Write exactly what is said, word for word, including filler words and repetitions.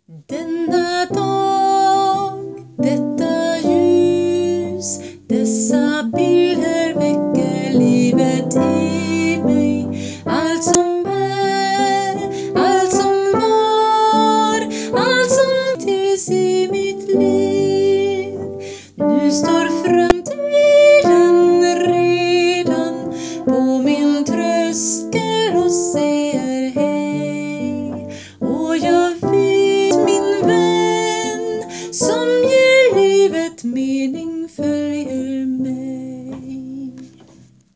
Denna dag, detta ljus, dessa bilder väcker livet i mig. Allt som